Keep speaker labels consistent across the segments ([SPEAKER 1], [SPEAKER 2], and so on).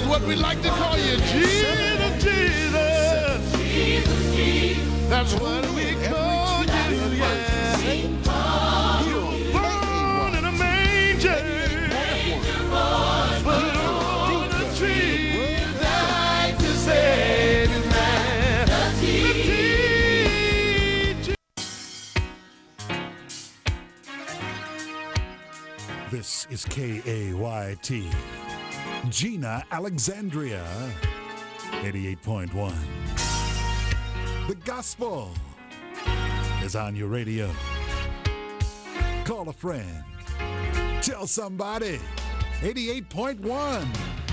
[SPEAKER 1] what we like to call you, Jesus, Jesus. Jesus, Jesus. That's what we call you, yeah. You were born in a manger, but on a tree died to save his man.
[SPEAKER 2] This is KAYT, Gina Alexandria, 88.1. The gospel is on your radio. Call a friend. Tell somebody. 88.1.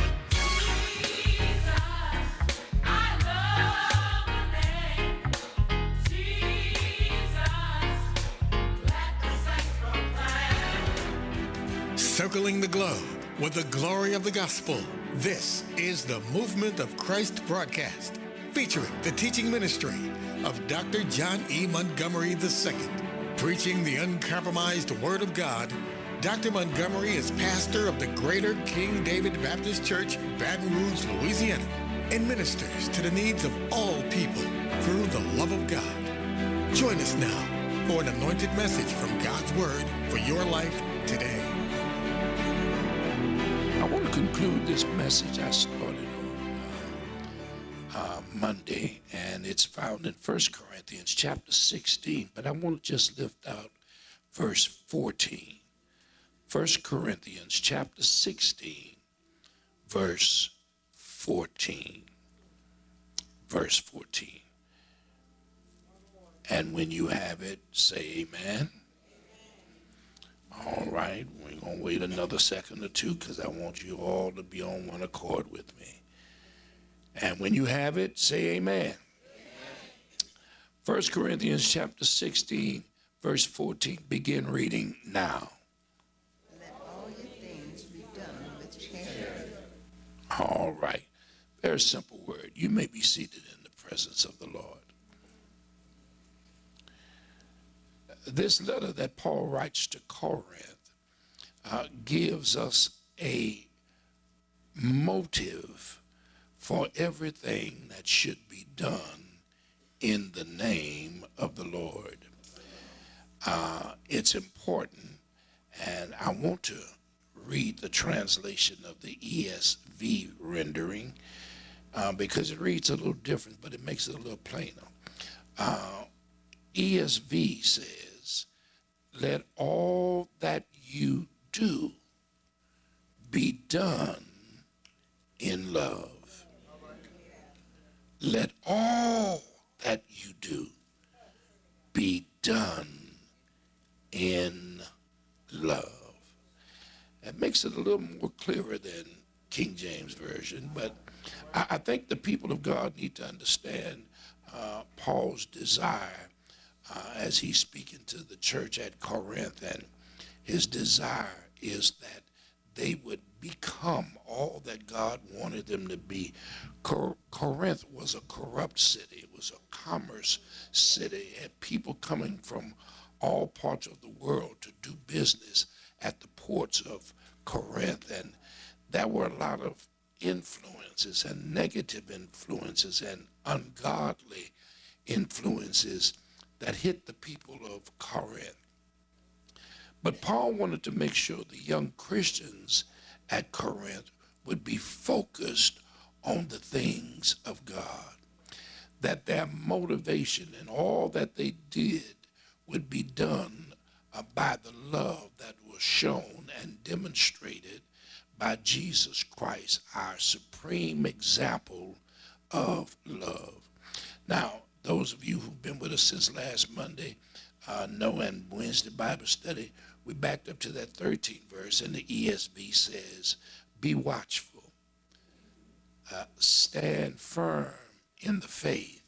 [SPEAKER 3] Circling the globe with the glory of the gospel. This is the Movement of Christ broadcast, featuring the teaching ministry of Dr. John E. Montgomery II. Preaching the uncompromised Word of God, Dr. Montgomery is pastor of the Greater King David Baptist Church, Baton Rouge, Louisiana, and ministers to the needs of all people through the love of God. Join us now for an anointed message from God's Word for your life today.
[SPEAKER 4] I want to conclude this message I started on Monday, and it's found in 1 Corinthians chapter 16, but I want to just lift out verse 14. 1 Corinthians chapter 16, verse 14. Verse 14. And when you have it, say amen. All right, we're going to wait another second or two because I want you all to be on one accord with me. And when you have it, say amen. 1 Corinthians chapter 16, verse 14, begin reading now.
[SPEAKER 5] Let all your things be done with charity.
[SPEAKER 4] All right, very simple word. You may be seated in the presence of the Lord. This letter that Paul writes to Corinth gives us a motive for everything that should be done in the name of the Lord. It's important, and I want to read the translation of the ESV rendering because it reads a little different, but it makes it a little plainer. ESV says, let all that you do be done in love. Let all that you do be done in love. That makes it a little more clearer than King James Version, but I think the people of God need to understand Paul's desire as he's speaking to the church at Corinth, and his desire is that they would become all that God wanted them to be. Corinth was a corrupt city. It was a commerce city. It had people coming from all parts of the world to do business at the ports of Corinth, and there were a lot of influences and negative influences and ungodly influences that hit the people of Corinth. But Paul wanted to make sure the young Christians at Corinth would be focused on the things of God, that their motivation and all that they did would be done by the love that was shown and demonstrated by Jesus Christ, our supreme example of love. Now, those of you who've been with us since last Monday know, and Wednesday Bible study, we backed up to that 13th verse, and the ESV says, be watchful, stand firm in the faith,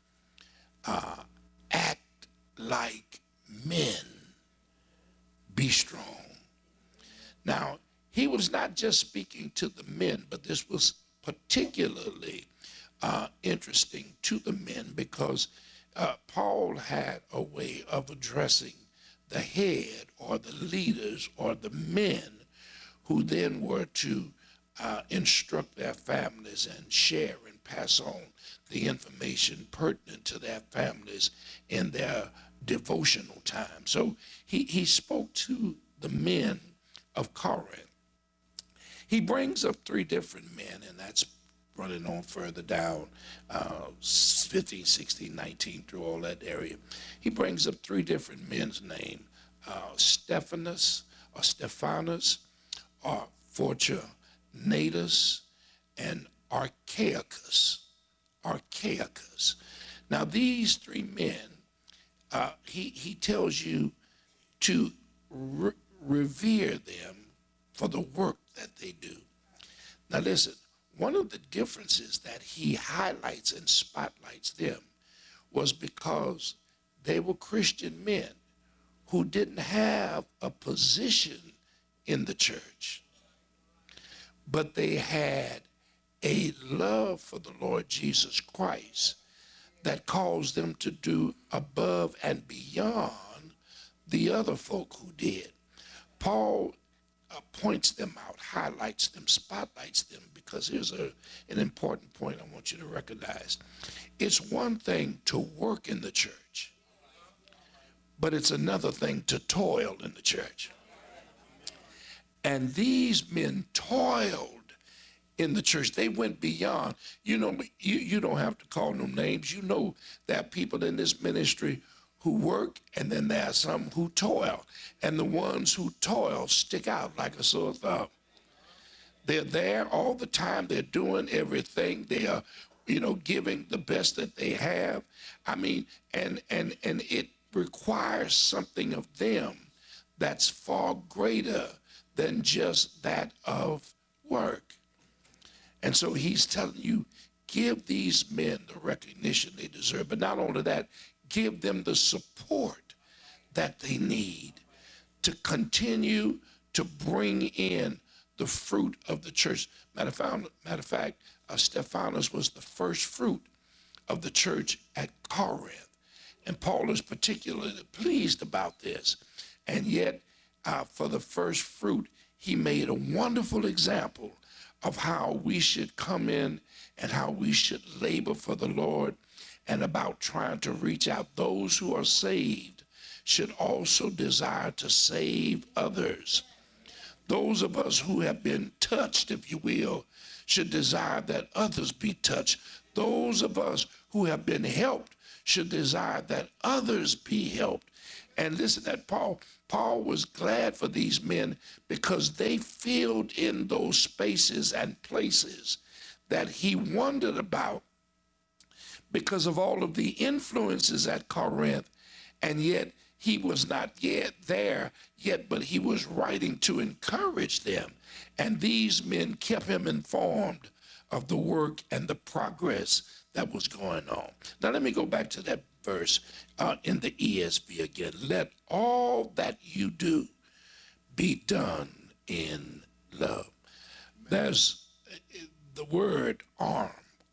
[SPEAKER 4] act like men, be strong. Now, he was not just speaking to the men, but this was particularly interesting to the men because Paul had a way of addressing the head or the leaders or the men who then were to instruct their families and share and pass on the information pertinent to their families in their devotional time. So he spoke to the men of Corinth. He brings up three different men, and that's running on further down, 15, 16, 19, through all that area. He brings up three different men's names, Stephanus, or Fortunatus, and Archaicus. Now, these three men, he tells you to revere them for the work that they do. Now, listen, one of the differences that he highlights and spotlights them was because they were Christian men who didn't have a position in the church, but they had a love for the Lord Jesus Christ that caused them to do above and beyond the other folk who did. Paul points them out, highlights them, spotlights them, because here's an important point I want you to recognize. It's one thing to work in the church, but it's another thing to toil in the church. And these men toiled in the church. They went beyond. You know, you don't have to call them names. You know there are people in this ministry who work, and then there are some who toil. And the ones who toil stick out like a sore thumb. They're there all the time. They're doing everything. They are, giving the best that they have. I mean, and it requires something of them that's far greater than just that of work. And so he's telling you, give these men the recognition they deserve. But not only that, give them the support that they need to continue to bring in the fruit of the church. Matter of fact, Stephanus was the first fruit of the church at Corinth. And Paul is particularly pleased about this. And yet, for the first fruit, he made a wonderful example of how we should come in and how we should labor for the Lord, and about trying to reach out. Those who are saved should also desire to save others. Those of us who have been touched, if you will, should desire that others be touched. Those of us who have been helped should desire that others be helped. And listen, that Paul was glad for these men because they filled in those spaces and places that he wondered about because of all of the influences at Corinth. And yet he was not yet there yet, but he was writing to encourage them. And these men kept him informed of the work and the progress that was going on. Now let me go back to that verse in the ESV again. Let all that you do be done in love. There's the word arm,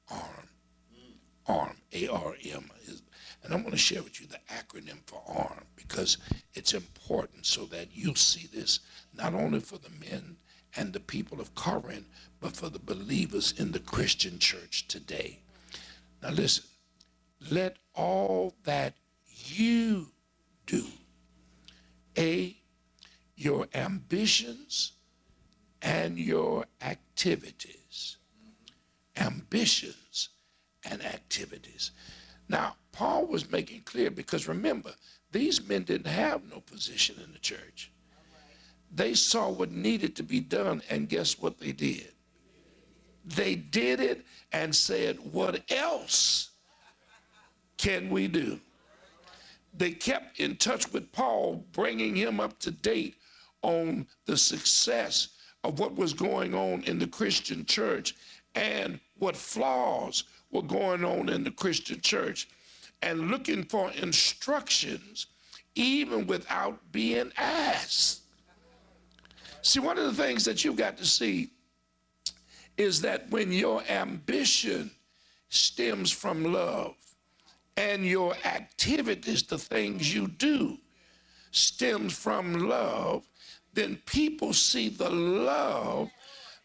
[SPEAKER 4] A-R-M. And I'm going to share with you the acronym for ARM because it's important so that you'll see this not only for the men and the people of Corinth, but for the believers in the Christian church today. Now listen, let all that you do, A, your ambitions and your activities. Ambitions and activities. Now, Paul was making clear because remember, these men didn't have no position in the church. They saw what needed to be done, and guess what they did? They did it and said, what else can we do? They kept in touch with Paul, bringing him up to date on the success of what was going on in the Christian church and what flaws were going on in the Christian church, and looking for instructions even without being asked. See, one of the things that you've got to see is that when your ambition stems from love and your activities, the things you do, stems from love, then people see the love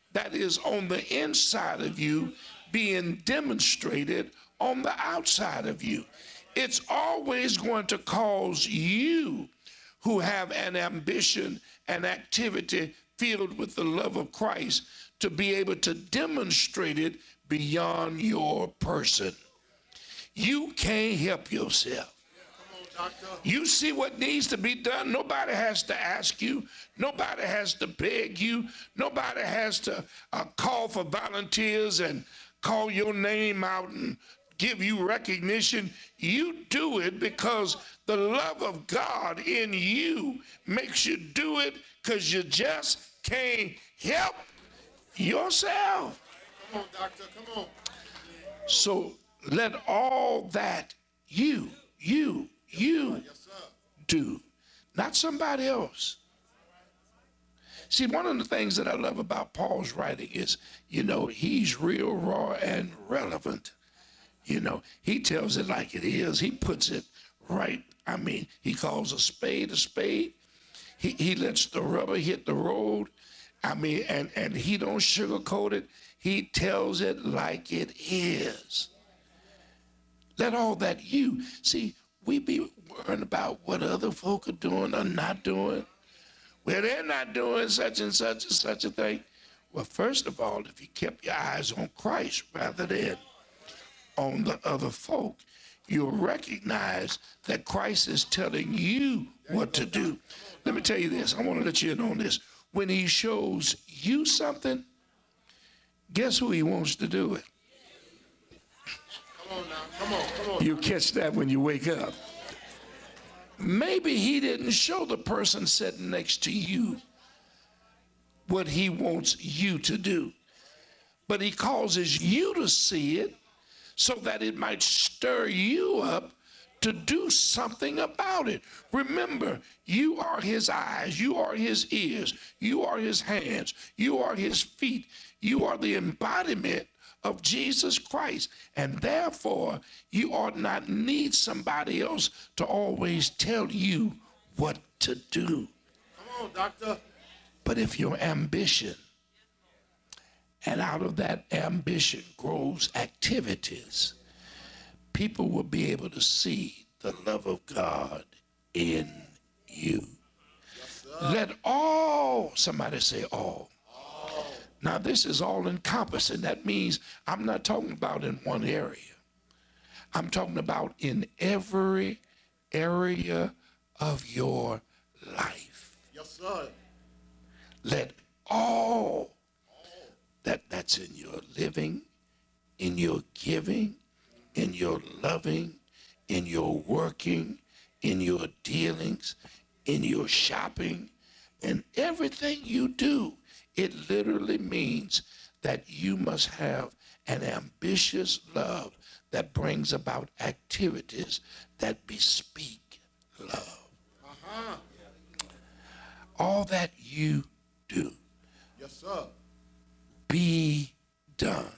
[SPEAKER 4] that is on the inside of you being demonstrated on the outside of you. It's always going to cause you, who have an ambition and activity filled with the love of Christ, to be able to demonstrate it beyond your person. You can't help yourself. You see what needs to be done. Nobody has to ask you. Nobody has to beg you. Nobody has to call for volunteers and call your name out and give you recognition. You do it because the love of God in you makes you do it, because you just can't help yourself.
[SPEAKER 1] Come on, doctor, come on.
[SPEAKER 4] So let all that you do, not somebody else. See, one of the things that I love about Paul's writing is, he's real raw and relevant. He tells it like it is. He puts it right. I mean, he calls a spade a spade. He lets the rubber hit the road. I mean, and he don't sugarcoat it. He tells it like it is. Let all that see, we be worrying about what other folk are doing or not doing. Well, they're not doing such and such a thing. Well, first of all, if you kept your eyes on Christ rather than on the other folk, you'll recognize that Christ is telling you what to do. Let me tell you this. I want to let you in on this. When he shows you something, guess who he wants to do it?
[SPEAKER 1] Come on now. Come on.
[SPEAKER 4] You catch that when you wake up. Maybe he didn't show the person sitting next to you what he wants you to do, but he causes you to see it so that it might stir you up to do something about it. Remember, you are his eyes, you are his ears, you are his hands, you are his feet, you are the embodiment of Jesus Christ, and therefore you ought not need somebody else to always tell you what to do.
[SPEAKER 1] Come on, doctor.
[SPEAKER 4] But if your ambition, and out of that ambition grows activities, people will be able to see the love of God in you.
[SPEAKER 1] Yes,
[SPEAKER 4] Let all, somebody say all. Now, this is all encompassing. That means I'm not talking about in one area. I'm talking about in every area of your life.
[SPEAKER 1] Yes, sir.
[SPEAKER 4] Let all that's in your living, in your giving, in your loving, in your working, in your dealings, in your shopping, in everything you do. It literally means that you must have an ambitious love that brings about activities that bespeak love. All that you do,
[SPEAKER 1] Yes, sir.
[SPEAKER 4] be done.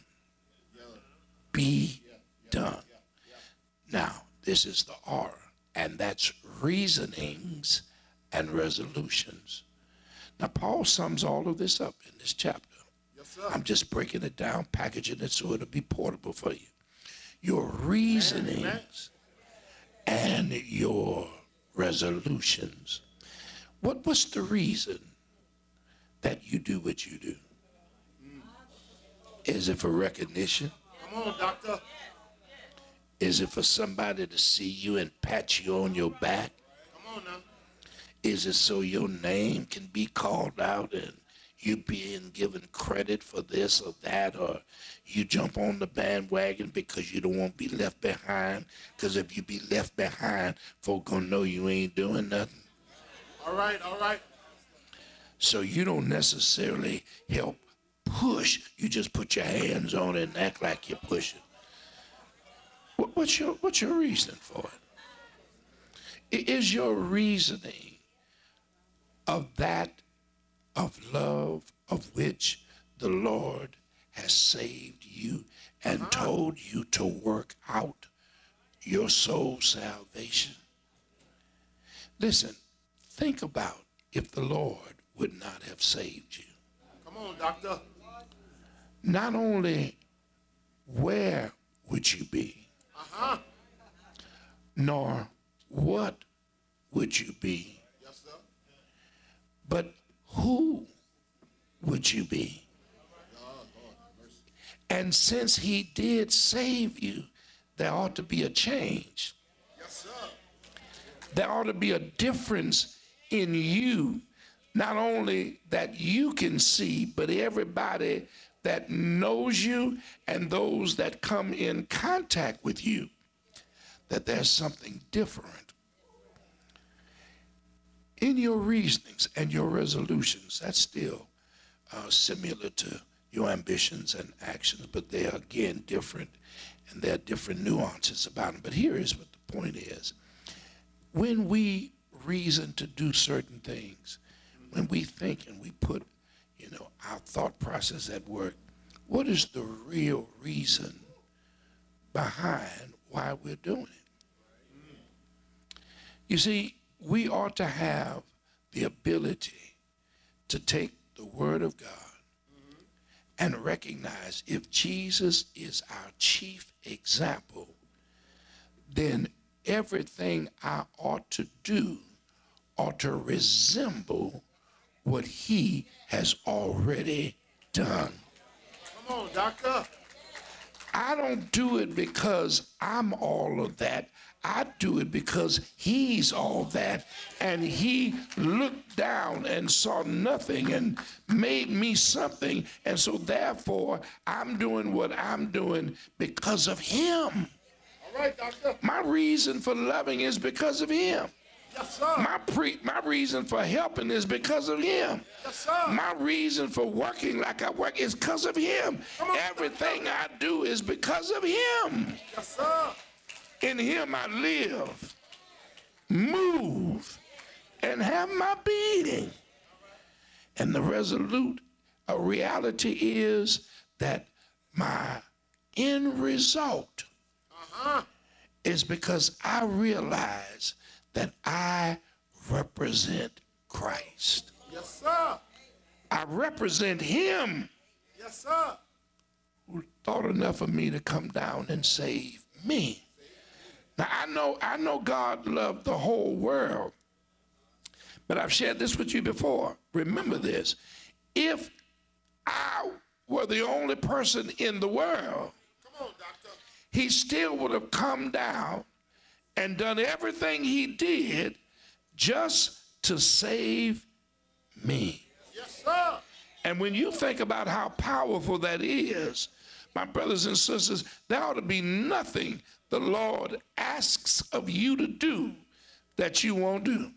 [SPEAKER 4] Be done. Now, this is the R, and that's reasonings and resolutions. Now, Paul sums all of this up in this chapter.
[SPEAKER 1] Yes, sir.
[SPEAKER 4] I'm just breaking it down, packaging it so it'll be portable for you. Your reasonings and your resolutions. What's the reason that you do what you do? Is it for recognition?
[SPEAKER 1] Come on, doctor.
[SPEAKER 4] Is it for somebody to see you and pat you on your back?
[SPEAKER 1] Come on now.
[SPEAKER 4] Is it so your name can be called out and you being given credit for this or that, or you jump on the bandwagon because you don't want to be left behind? Because if you be left behind, folk gonna know you ain't doing nothing.
[SPEAKER 1] All right.
[SPEAKER 4] So you don't necessarily help push. You just put your hands on it and act like you're pushing. What's your reason for it? Is your reasoning of love of which the Lord has saved you and told you to work out your soul salvation? Listen, think about if the Lord would not have saved you.
[SPEAKER 1] Come on, doctor.
[SPEAKER 4] not only where would you be, nor what would you be, but who would you be? And since he did save you, there ought to be a change. There ought to be a difference in you, not only that you can see, but everybody that knows you and those that come in contact with you, that there's something different in your reasonings and your resolutions. That's still similar to your ambitions and actions, but they are again different, and there are different nuances about them. But here is what the point is. When we reason to do certain things, when we think and we put, our thought process at work, what is the real reason behind why we're doing it? You see, we ought to have the ability to take the Word of God and recognize if Jesus is our chief example, then everything I ought to do ought to resemble what he has already done.
[SPEAKER 1] Come on, doctor.
[SPEAKER 4] I don't do it because I'm all of that. I do it because he's all that, and he looked down and saw nothing and made me something, and so therefore I'm doing what I'm doing because of him.
[SPEAKER 1] All right, doctor.
[SPEAKER 4] My reason for loving is because of him.
[SPEAKER 1] Yes, sir.
[SPEAKER 4] My reason for helping is because of him.
[SPEAKER 1] Yes, sir.
[SPEAKER 4] My reason for working like I work is because of him. Everything I do is because of him.
[SPEAKER 1] Yes, sir.
[SPEAKER 4] In him I live, move, and have my being. And the resolute reality is that my end result is because I realize that I represent Christ.
[SPEAKER 1] Yes, sir.
[SPEAKER 4] I represent him
[SPEAKER 1] Yes, sir.
[SPEAKER 4] who thought enough of me to come down and save me. Now, I know God loved the whole world, but I've shared this with you before. Remember this. If I were the only person in the world,
[SPEAKER 1] Come on, doctor.
[SPEAKER 4] he still would have come down and done everything he did just to save me.
[SPEAKER 1] Yes, sir.
[SPEAKER 4] And when you think about how powerful that is, my brothers and sisters, there ought to be nothing the Lord asks of you to do that you won't do.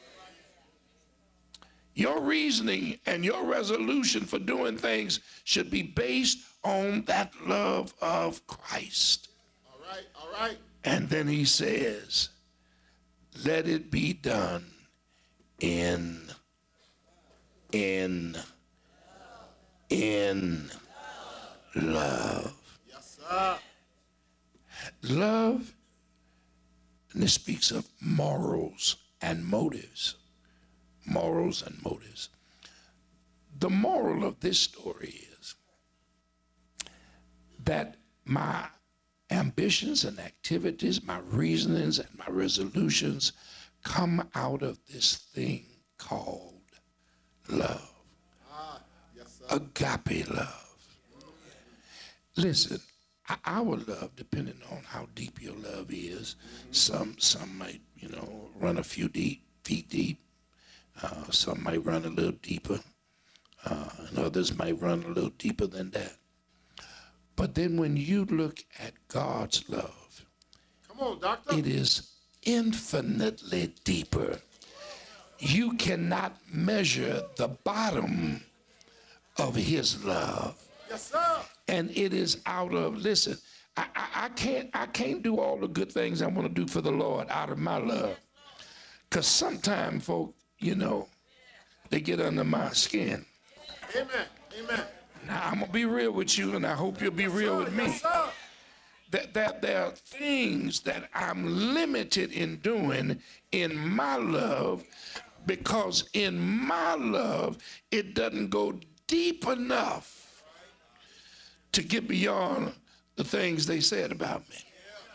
[SPEAKER 4] Your reasoning and your resolution for doing things should be based on that love of Christ.
[SPEAKER 1] All right, all right.
[SPEAKER 4] And then he says, let it be done in love.
[SPEAKER 1] Yes, sir.
[SPEAKER 4] Love, and this speaks of morals and motives. Morals and motives. The moral of this story is that my ambitions and activities, my reasonings and my resolutions come out of this thing called love.
[SPEAKER 1] Yes, sir.
[SPEAKER 4] Agape love. Listen, our love, depending on how deep your love is, some might, run a few feet deep. Some might run a little deeper, and others might run a little deeper than that. But then when you look at God's love,
[SPEAKER 1] Come on, doctor.
[SPEAKER 4] it is infinitely deeper. You cannot measure the bottom of his love.
[SPEAKER 1] Yes, sir.
[SPEAKER 4] And it is out of, listen, I can't do all the good things I want to do for the Lord out of my love. Because sometimes folk, they get under my skin.
[SPEAKER 1] Amen. Amen.
[SPEAKER 4] Now, I'm going to be real with you, and I hope you'll be real with me.
[SPEAKER 1] Yes, sir.
[SPEAKER 4] That there are things that I'm limited in doing in my love, because in my love, it doesn't go deep enough to get beyond the things they said about me.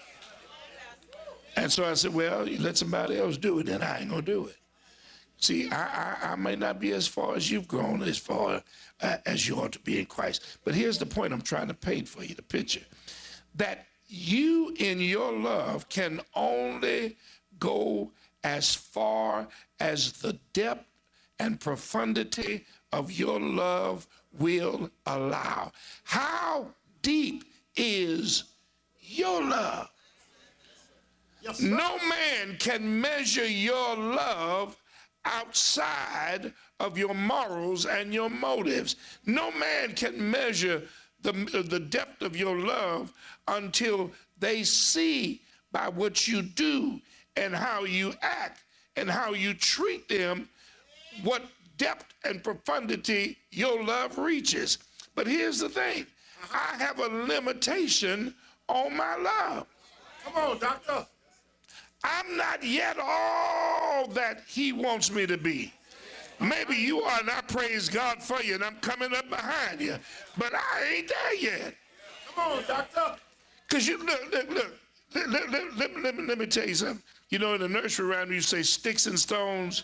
[SPEAKER 4] And so I said, well, you let somebody else do it, then I ain't gonna do it. See, I may not be as far as you've grown, as far as you ought to be in Christ. But here's the point I'm trying to paint for you, the picture. That you in your love can only go as far as the depth and profundity of your love will allow. How deep is your love? Yes, no man can measure your love outside of your morals and your motives. No man can measure the depth of your love until they see by what you do and how you act and how you treat them what depth and profundity your love reaches. But here's the thing. I have a limitation on my love.
[SPEAKER 1] Come on, doctor.
[SPEAKER 4] I'm not yet all that he wants me to be. Maybe you are, and I praise God for you, and I'm coming up behind you, but I ain't there yet.
[SPEAKER 1] Come on, doctor.
[SPEAKER 4] Because you, look, let me tell you something. You know, in the nursery rhyme, you say, sticks and stones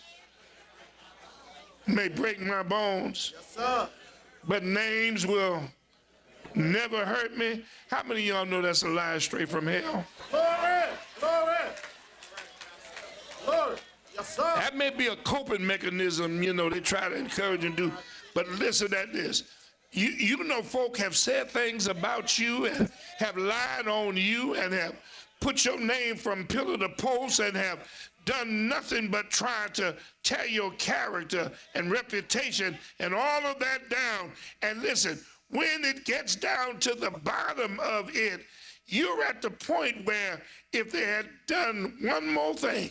[SPEAKER 4] may break my bones,
[SPEAKER 1] Yes, sir.
[SPEAKER 4] but names will never hurt me. How many of y'all know that's a lie straight from hell?
[SPEAKER 1] Glory, glory. Glory. Yes, sir.
[SPEAKER 4] That may be a coping mechanism, you know, they try to encourage and do. But listen at this. You know folk have said things about you and have lied on you and have put your name from pillar to post and have done nothing but try to tear your character and reputation and all of that down. And listen, when it gets down to the bottom of it, you're at the point where if they had done one more thing,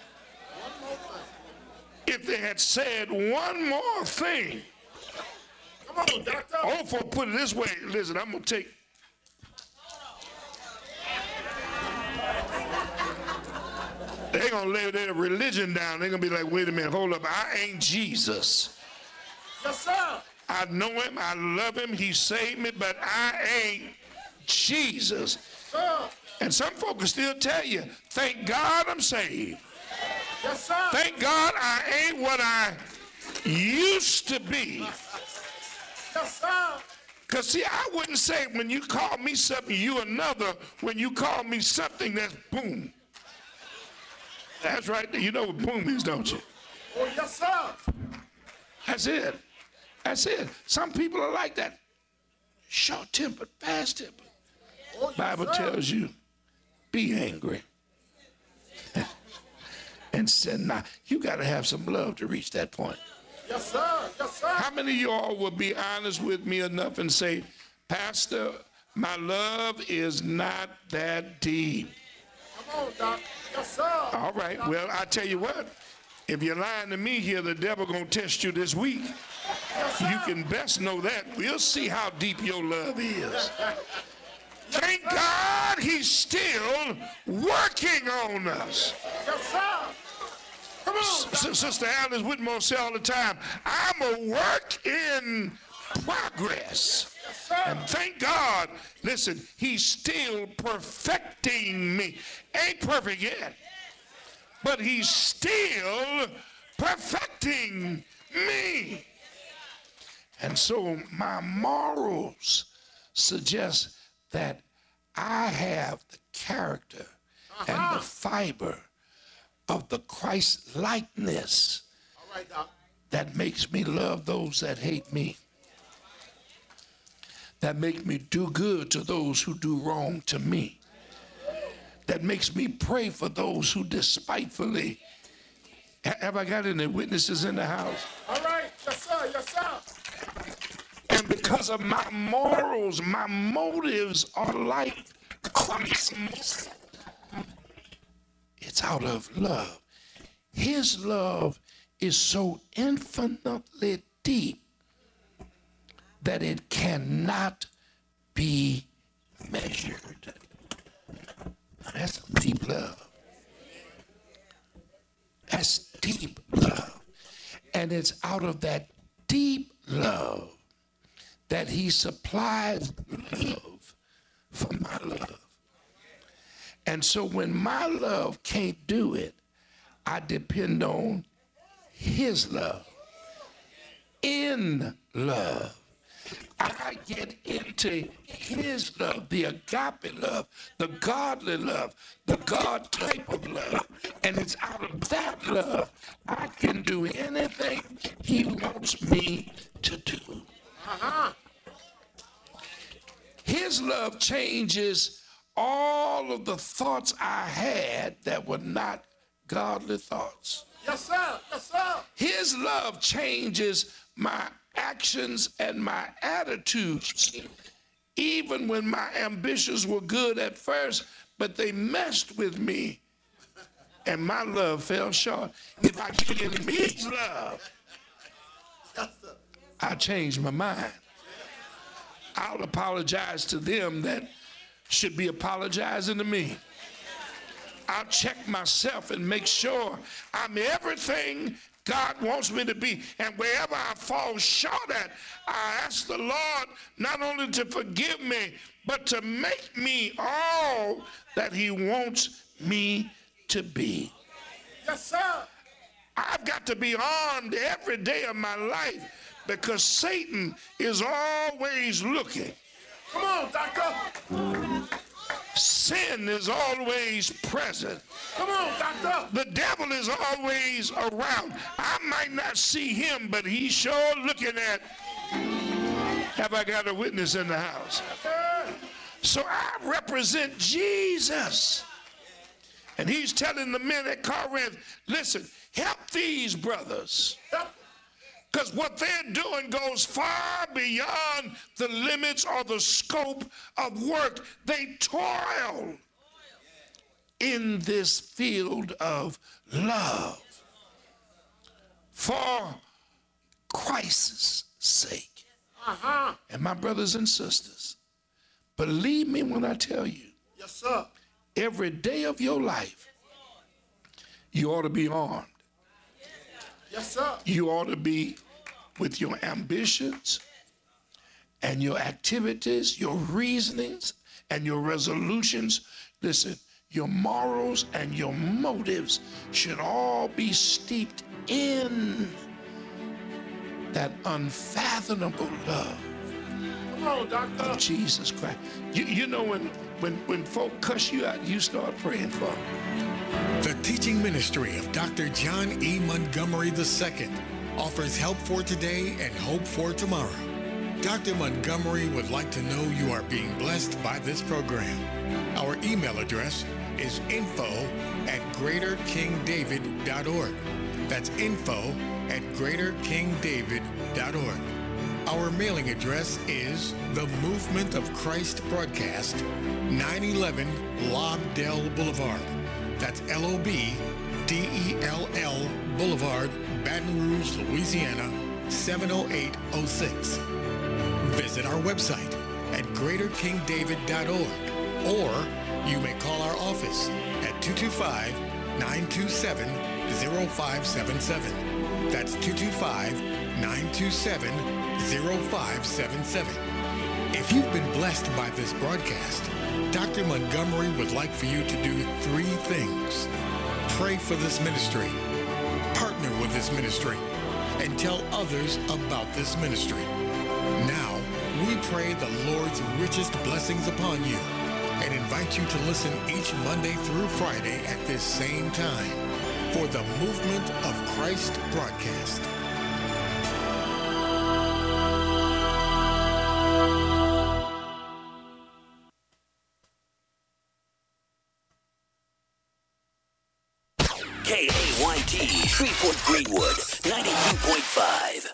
[SPEAKER 4] if they had said one more thing.
[SPEAKER 1] Come on, doctor.
[SPEAKER 4] Oh, for put it this way, listen, I'm gonna take. They're gonna lay their religion down. They're gonna be like, wait a minute, hold up, I ain't Jesus.
[SPEAKER 1] Yes, sir.
[SPEAKER 4] I know him, I love him, he saved me, but I ain't Jesus.
[SPEAKER 1] Sir.
[SPEAKER 4] And some folks will still tell you, thank God I'm saved.
[SPEAKER 1] Yes, sir.
[SPEAKER 4] Thank God I ain't what I used to be.
[SPEAKER 1] Yes, sir.
[SPEAKER 4] Because, see, I wouldn't say when you call me something, you another, when you call me something that's boom. That's right. You know what boom is, don't you?
[SPEAKER 1] Oh, yes, sir.
[SPEAKER 4] That's it. That's it. Some people are like that. Short-tempered, fast-tempered.
[SPEAKER 1] Oh, yes,
[SPEAKER 4] Bible
[SPEAKER 1] sir.
[SPEAKER 4] tells you, be angry. And sin not. You got to have some love to reach that point.
[SPEAKER 1] Yes, sir. Yes, sir.
[SPEAKER 4] How many of y'all will be honest with me enough and say, Pastor, my love is not that deep?
[SPEAKER 1] Come on, doc. Yes, sir.
[SPEAKER 4] All right. Well, I tell you what. If you're lying to me here, the devil gonna test you this week.
[SPEAKER 1] Yes, sir.
[SPEAKER 4] You can best know that. We'll see how deep your love is. Thank God he's still working on us.
[SPEAKER 1] Yes, sir. Come on.
[SPEAKER 4] Sister Alice Whitmore say all the time, I'm a work in progress.
[SPEAKER 1] Yes, sir.
[SPEAKER 4] And thank God, listen, he's still perfecting me. Ain't perfect yet, but he's still perfecting me. And so my morals suggest that I have the character and the fiber of the Christ likeness
[SPEAKER 1] All right, doc.
[SPEAKER 4] that makes me love those that hate me, that make me do good to those who do wrong to me, that makes me pray for those who despitefully. Have I got any witnesses in the house?
[SPEAKER 1] All right. Yes, sir. Yes, sir.
[SPEAKER 4] And because of my morals, my motives are like Christ. It's out of love. His love is so infinitely deep that it cannot be measured. That's deep love. That's deep love. And it's out of that deep love that that he supplies love for my love. And so when my love can't do it, I depend on his love. In love, I get into his love, the agape love, the godly love, the God type of love. And it's out of that love I can do anything he wants me to do. His love changes all of the thoughts I had that were not godly thoughts.
[SPEAKER 1] Yes, sir. Yes, sir.
[SPEAKER 4] His love changes my actions and my attitudes. Even when my ambitions were good at first, but they messed with me and my love fell short. If I get in his love, I change my mind. I'll apologize to them that should be apologizing to me. I'll check myself and make sure I'm everything God wants me to be. And wherever I fall short at, I ask the Lord not only to forgive me, but to make me all that he wants me to be.
[SPEAKER 1] Yes, sir.
[SPEAKER 4] I've got to be armed every day of my life because Satan is always looking.
[SPEAKER 1] Come on, doctor.
[SPEAKER 4] Sin is always present.
[SPEAKER 1] Come on, doctor.
[SPEAKER 4] The devil is always around. I might not see him, but he's sure looking at. Have I got a witness in the house? So I represent Jesus. And he's telling the men at Corinth, listen, help these brothers. Because what they're doing goes far beyond the limits or the scope of work. They toil in this field of love for Christ's sake. And my brothers and sisters, believe me when I tell you,
[SPEAKER 1] Yes, sir.
[SPEAKER 4] every day of your life, you ought to be armed.
[SPEAKER 1] Yes, sir.
[SPEAKER 4] You ought to be with your ambitions and your activities, your reasonings and your resolutions. Listen, your morals and your motives should all be steeped in that unfathomable love
[SPEAKER 1] Come on, doctor.
[SPEAKER 4] of Jesus Christ. You know when folk cuss you out, you start praying for them.
[SPEAKER 3] The teaching ministry of Dr. John E. Montgomery II offers help for today and hope for tomorrow. Dr. Montgomery would like to know you are being blessed by this program. Our email address is info@greaterkingdavid.org. That's info@greaterkingdavid.org. Our mailing address is The Movement of Christ Broadcast, 911 Lobdell Boulevard. That's LOBDELL Boulevard, Baton Rouge, Louisiana, 70806. Visit our website at greaterkingdavid.org, or you may call our office at 225-927-0577. That's 225-927-0577. If you've been blessed by this broadcast, Dr. Montgomery would like for you to do 3 things. Pray for this ministry, partner with this ministry, and tell others about this ministry. Now, we pray the Lord's richest blessings upon you and invite you to listen each Monday through Friday at this same time for the Movement of Christ broadcast.
[SPEAKER 6] KAYT, Shreveport Greenwood, 92.5.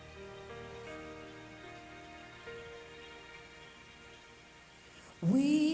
[SPEAKER 7] We